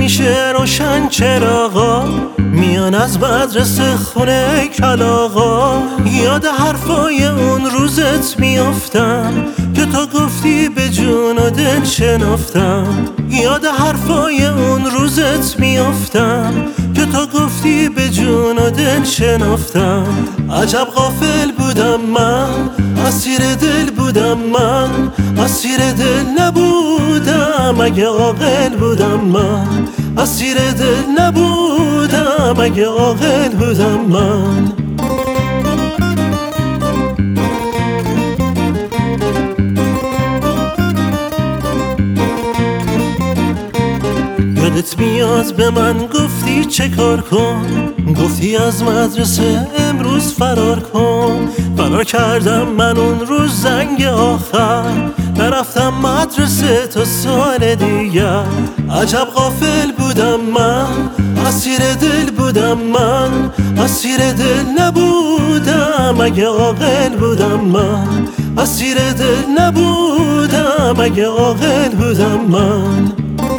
میشه روشن چراغا میان از مدرسه خونه کلاغا. یاد حرفای اون روزت میافتم که تو گفتی به جون و دل شنافتم. یاد حرفای اون روزت میافتم که تو گفتی به جون و دل شنافتم. عجب غافل بودم من، اسیر دل بودم من، اسیر دل نبودم اگه عاقل بودم من. اسیر دل نبودم اگه عاقل بودم من. یادت میاد به من گفتی چه کار کن، گفتی از مدرسه امروز فرار کن. فرار کردم من اون روز زنگ آخر، نرفتم مدرسه تا سال دیگر. عجب غافل بودم من، اسیر دل بودم من، اسیر دل نبودم اگه عاقل بودم من. اسیر دل نبودم اگه عاقل بودم من.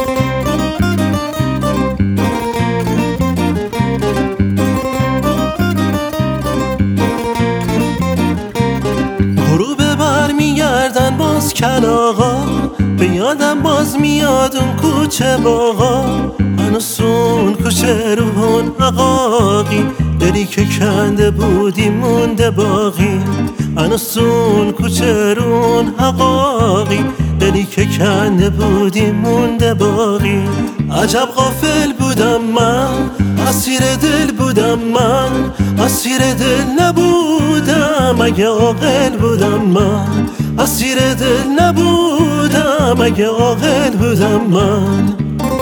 برمیگردن باز کلاغا، به یادم باز میاد اون کوچه باغا. هنوز اون کوچه روحون عقاقی، دلی که کنده بودی مونده باقی. هنوز اون کوچه روحون عقاقی، دلی که کنده بودی مونده باقی. عجب غافل بودم من، اسیر دل بودم من، اسیر دل نبودم اگه عاقل بودم من. اسیر دل نبودم اگه عاقل بودم من.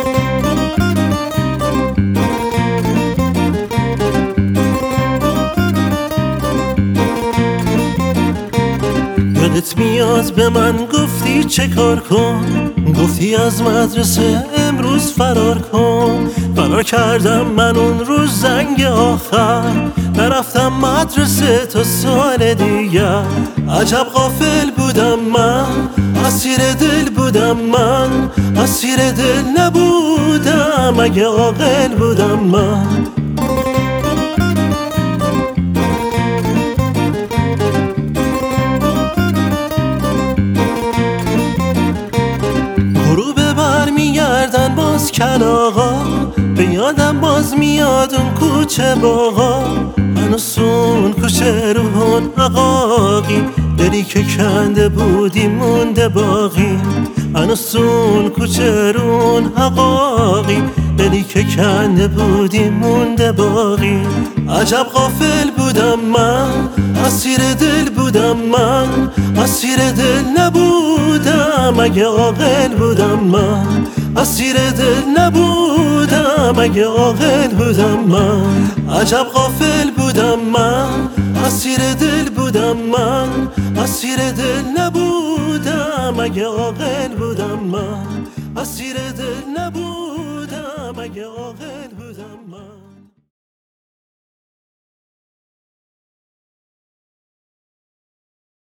یادت میاد به من گفتی چه کار کن، گفتی از مدرسه امروز فرار کن. فرار کردم من اون روز زنگ آخر، نرفتم مدرسه تا سال دیگر. عجب غافل بودم من، اسیر دل بودم من، اسیر دل نبودم اگه عاقل بودم من. برمیگردن باز کلاغا، به یادم باز میاد اون کوچه باغا. هنوز اون کوچه روحون عقاقی، دلی که کنده بودی مونده باقی. هنوز اون کوچه روحون عقاقی، دلی که کنده بودی مونده باقی. عجب غافل بودم من، اسیر دل بودم من، اسیر دل نبودم اگه عاقل بودم من. اسیر دل نبودم اگه عاقل بودم من. عجب غافل بودم من، اسیر دل بودم من، اسیر دل نبودم اگه عاقل بودم من. اسیر دل نبودم اگه عاقل بودم من.